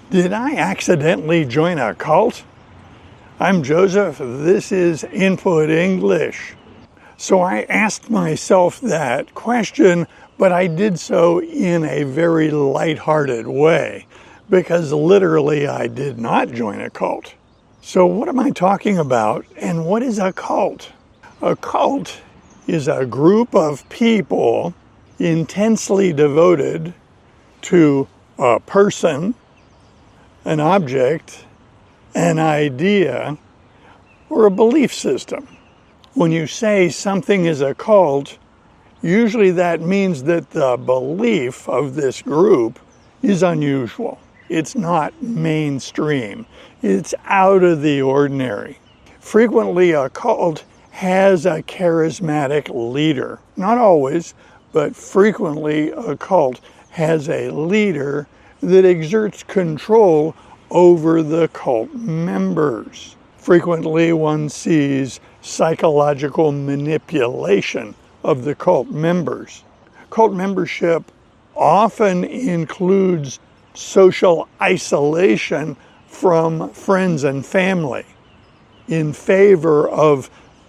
Did I accidentally join a cult? I'm Joseph. This is Input English. So I asked myself that question, but I did so in a very lighthearted way, because literally I did not join a cult. So what am I talking about, and what is a cult? A cult is a group of people intensely devoted to a person, an object, an idea, or a belief system. When you say something is a cult, usually that means that the belief of this group is unusual. It's not mainstream. It's out of the ordinary. Frequently, a cult has a charismatic leader. Not always, but frequently a cult has a leader that exerts control over the cult members. Frequently, one sees psychological manipulation of the cult members. Cult membership often includes social isolation from friends and family in favor of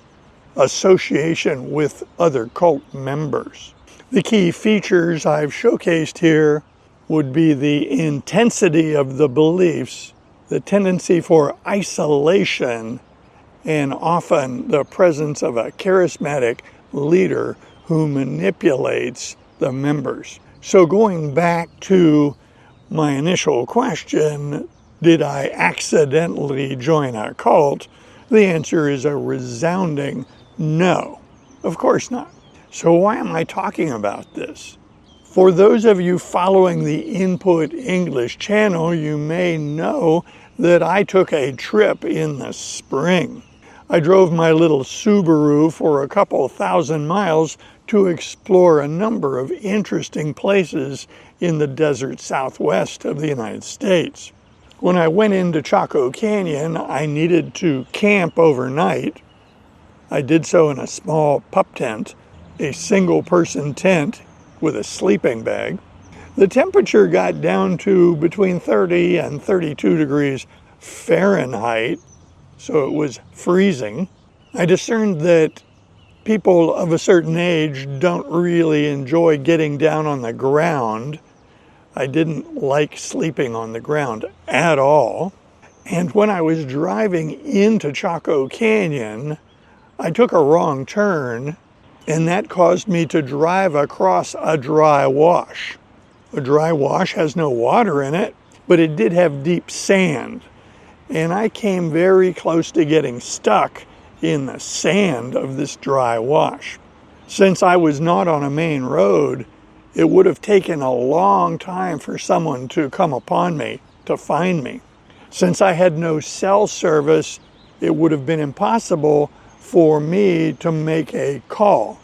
association with other cult members. The key features I've showcased here would be the intensity of the beliefs, the tendency for isolation, and often the presence of a charismatic leader who manipulates the members. So going back to my initial question, did I accidentally join a cult? The answer is a resounding no. Of course not. So why am I talking about this? For those of you following the Input English channel, you may know that I took a trip in the spring. I drove my little Subaru for a couple thousand miles to explore a number of interesting places in the desert southwest of the United States. When I went into Chaco Canyon, I needed to camp overnight. I did so in a small pup tent, a single-person tent with a sleeping bag. The temperature got down to between 30 and 32 degrees Fahrenheit, so it was freezing. I discerned that people of a certain age don't really enjoy getting down on the ground. I didn't like sleeping on the ground at all. And when I was driving into Chaco Canyon, I took a wrong turn, and that caused me to drive across a dry wash. A dry wash has no water in it, but it did have deep sand. And I came very close to getting stuck in the sand of this dry wash. Since I was not on a main road, it would have taken a long time for someone to come upon me, to find me. Since I had no cell service, it would have been impossible for me to make a call.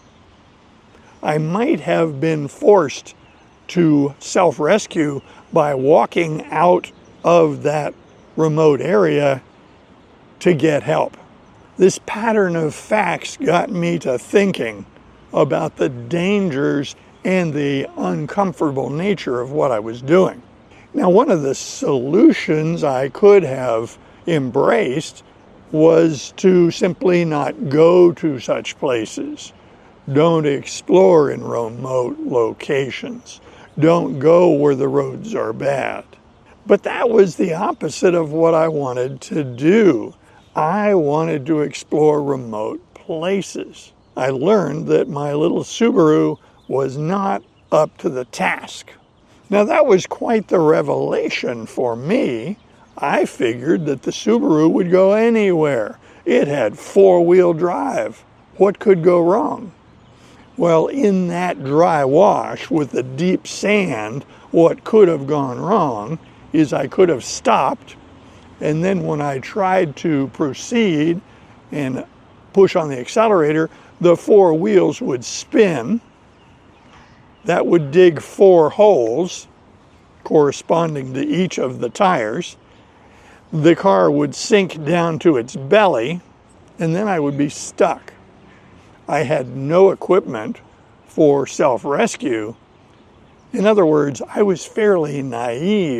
I might have been forced to self-rescue by walking out of that remote area to get help. This pattern of facts got me to thinking about the dangers and the uncomfortable nature of what I was doing. Now, one of the solutions I could have embraced was to simply not go to such places. Don't explore in remote locations. Don't go where the roads are bad. But that was the opposite of what I wanted to do. I wanted to explore remote places. I learned that my little Subaru was not up to the task. Now, that was quite the revelation for me. I figured that the Subaru would go anywhere. It had four-wheel drive. What could go wrong? Well, in that dry wash with the deep sand, what could have gone wrong is I could have stopped, and then when I tried to proceed and push on the accelerator, the four wheels would spin. That would dig 4 holes corresponding to each of the tires. The car would sink down to its belly, and then I would be stuck. I had no equipment for self-rescue. In other words, I was fairly naive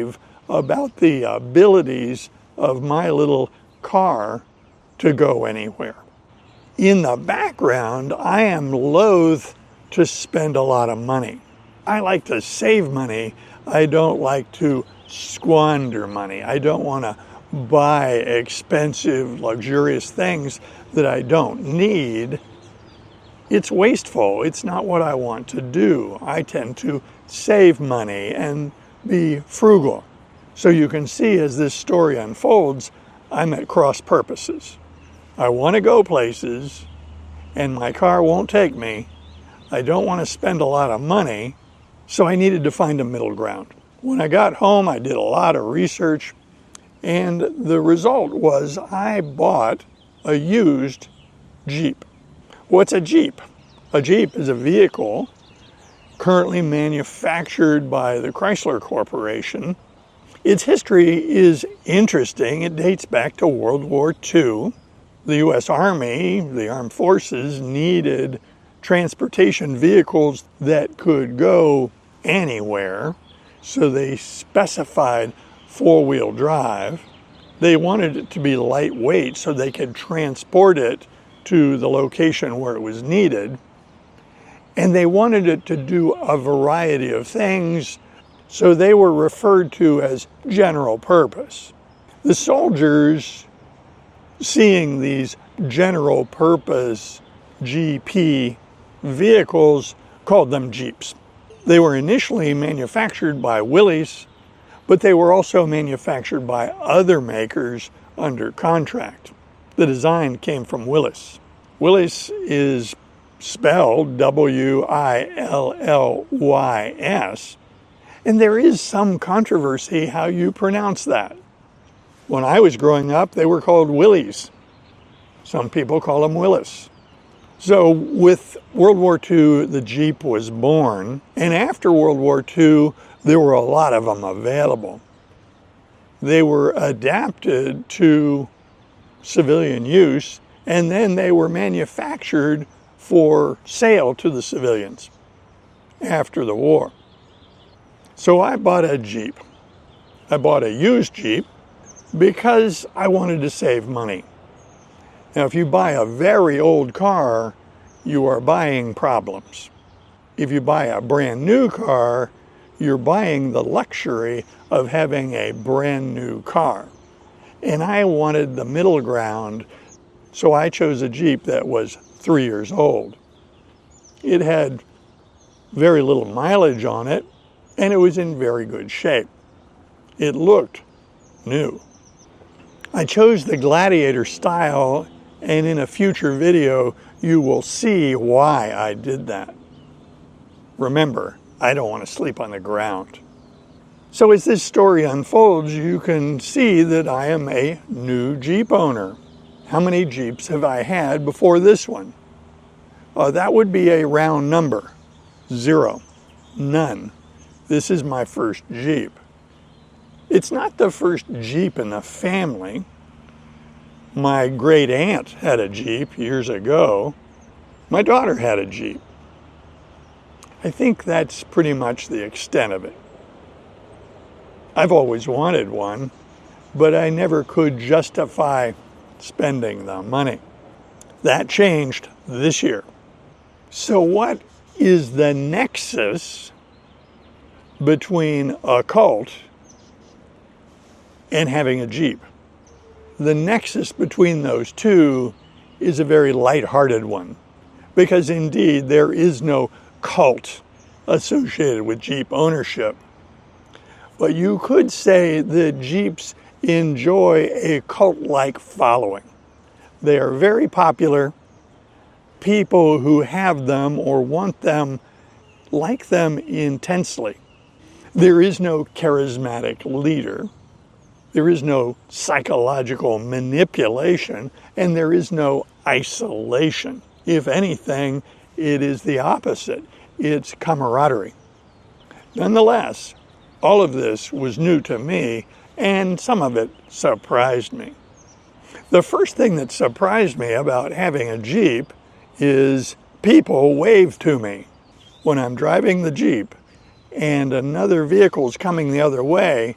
about the abilities of my little car to go anywhere. In the background, I am loath to spend a lot of money. I like to save money. I don't like to squander money. I don't want to buy expensive, luxurious things that I don't need. It's wasteful. It's not what I want to do. I tend to save money and be frugal. So you can see as this story unfolds, I'm at cross purposes. I want to go places, and my car won't take me. I don't want to spend a lot of money, so I needed to find a middle ground. When I got home, I did a lot of research, and the result was I bought a used Jeep. What's a Jeep? A Jeep is a vehicle currently manufactured by the Chrysler Corporation. Its history is interesting. It dates back to World War II. The U.S. Army, the armed forces, needed transportation vehicles that could go anywhere, so they specified four-wheel drive. They wanted it to be lightweight so they could transport it to the location where it was needed. And they wanted it to do a variety of things, so they were referred to as general purpose. The soldiers, seeing these general purpose GP vehicles, called them Jeeps. They were initially manufactured by Willys, but they were also manufactured by other makers under contract. The design came from Willys. Willys is spelled W-I-L-L-Y-S, and there is some controversy how you pronounce that. When I was growing up, they were called Willys. Some people call them Willys. So with World War II, the Jeep was born, and after World War II, there were a lot of them available. They were adapted to civilian use, and then they were manufactured for sale to the civilians after the war. So I bought a Jeep. I bought a used Jeep because I wanted to save money. Now, if you buy a very old car, you are buying problems. If you buy a brand new car, you're buying the luxury of having a brand new car. And I wanted the middle ground, so I chose a Jeep that was 3 years old. It had very little mileage on it, and it was in very good shape. It looked new. I chose the Gladiator style, and in a future video, you will see why I did that. Remember, I don't want to sleep on the ground. So as this story unfolds, you can see that I am a new Jeep owner. How many Jeeps have I had before this one? That would be a round number. 0. None. This is my first Jeep. It's not the first Jeep in the family. My great aunt had a Jeep years ago. My daughter had a Jeep. I think that's pretty much the extent of it. I've always wanted one, but I never could justify spending the money. That changed this year. So what is the nexus between a cult and having a Jeep? The nexus between those two is a very lighthearted one, because indeed there is no cult associated with Jeep ownership. But you could say that Jeeps enjoy a cult-like following. They are very popular. People who have them or want them like them intensely. There is no charismatic leader. There is no psychological manipulation, and there is no isolation. If anything, it is the opposite. It's camaraderie. Nonetheless, all of this was new to me, and some of it surprised me. The first thing that surprised me about having a Jeep is people wave to me. When I'm driving the Jeep and another vehicle is coming the other way,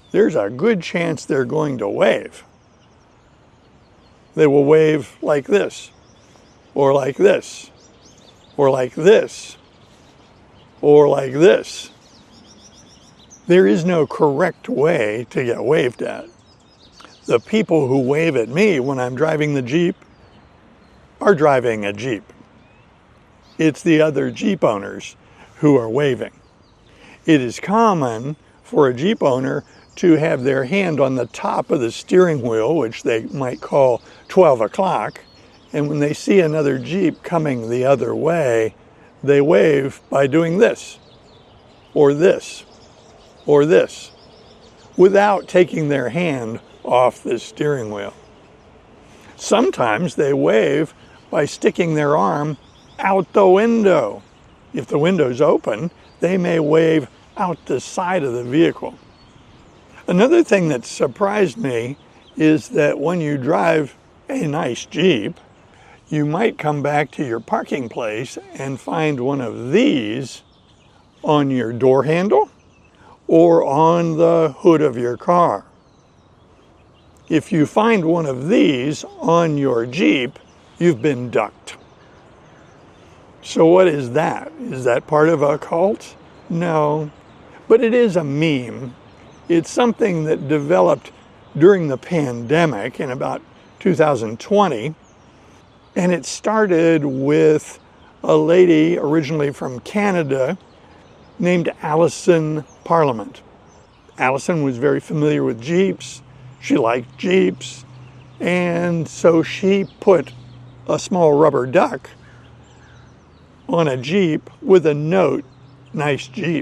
there's a good chance they're going to wave. They will wave like this, or like this, or like this, or like this. There is no correct way to get waved at. The people who wave at me when I'm driving the Jeep are driving a Jeep. It's the other Jeep owners who are waving. It is common for a Jeep owner to have their hand on the top of the steering wheel, which they might call 12 o'clock, and when they see another Jeep coming the other way, they wave by doing this, or this, or this, without taking their hand off the steering wheel. Sometimes they wave by sticking their arm out the window. If the window's open, they may wave out the side of the vehicle. Another thing that surprised me is that when you drive a nice Jeep, you might come back to your parking place and find one of these on your door handle or on the hood of your car. If you find one of these on your Jeep, you've been ducked. So what is that? Is that part of a cult? No, but it is a meme. It's something that developed during the pandemic in about 2020, and it started with a lady originally from Canada named Alison Parliament. Alison was very familiar with Jeeps. She liked Jeeps, and so she put a small rubber duck on a Jeep with a note, "Nice Jeep."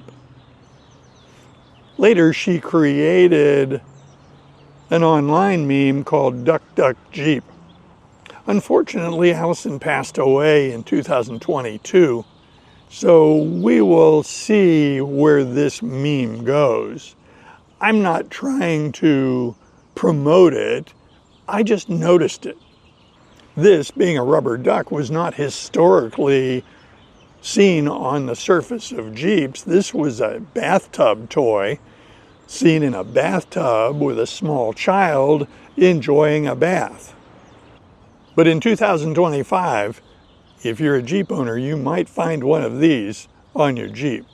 Later, she created an online meme called Duck Duck Jeep. Unfortunately, Alison passed away in 2022, so we will see where this meme goes. I'm not trying to promote it, I just noticed it. This, being a rubber duck, was not historically seen on the surface of Jeeps. This was a bathtub toy seen in a bathtub with a small child enjoying a bath. But in 2025, if you're a Jeep owner, you might find one of these on your Jeep.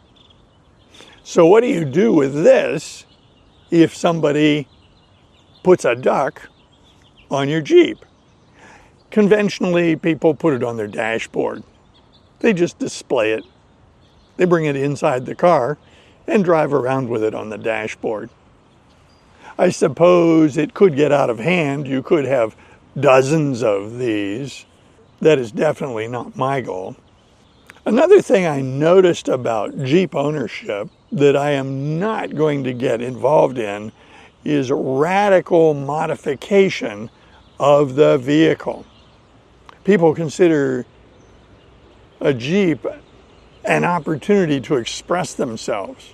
So what do you do with this if somebody puts a duck on your Jeep? Conventionally, people put it on their dashboard. They just display it. They bring it inside the car and drive around with it on the dashboard. I suppose it could get out of hand. You could have dozens of these. That is definitely not my goal. Another thing I noticed about Jeep ownership that I am not going to get involved in is radical modification of the vehicle. People consider a Jeep an opportunity to express themselves.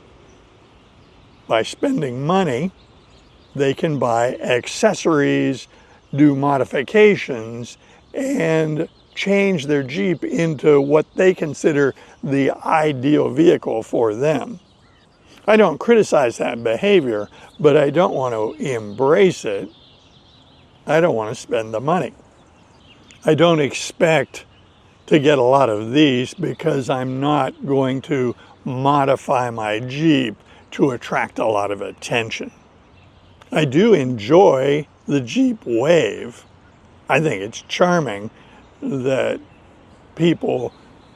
By spending money, they can buy accessories, do modifications, and change their Jeep into what they consider the ideal vehicle for them. I don't criticize that behavior, but I don't want to embrace it. I don't want to spend the money. I don't expect to get a lot of these because I'm not going to modify my Jeep to attract a lot of attention. I do enjoy the Jeep Wave. I think it's charming that people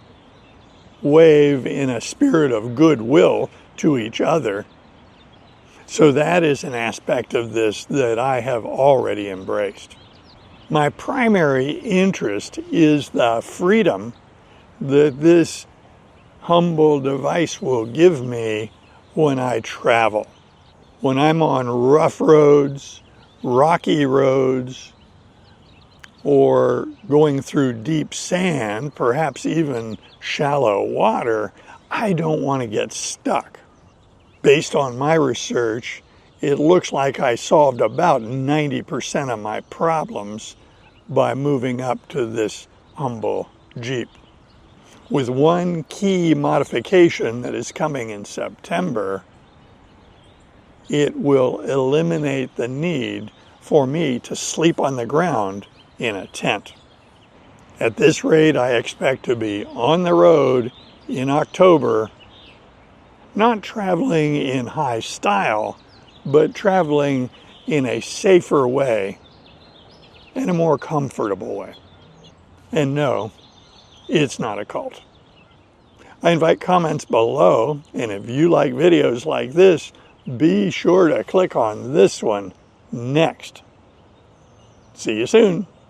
wave in a spirit of goodwill to each other. So that is an aspect of this that I have already embraced. My primary interest is the freedom that this humble device will give me when I travel. When I'm on rough roads, rocky roads, or going through deep sand, perhaps even shallow water, I don't want to get stuck. Based on my research, it looks like I solved about 90% of my problems by moving up to this humble Jeep. With one key modification that is coming in September, it will eliminate the need for me to sleep on the ground in a tent. At this rate, I expect to be on the road in October, not traveling in high style, but traveling in a safer way and a more comfortable way. And no, it's not a cult. I invite comments below, and if you like videos like this, be sure to click on this one next. See you soon.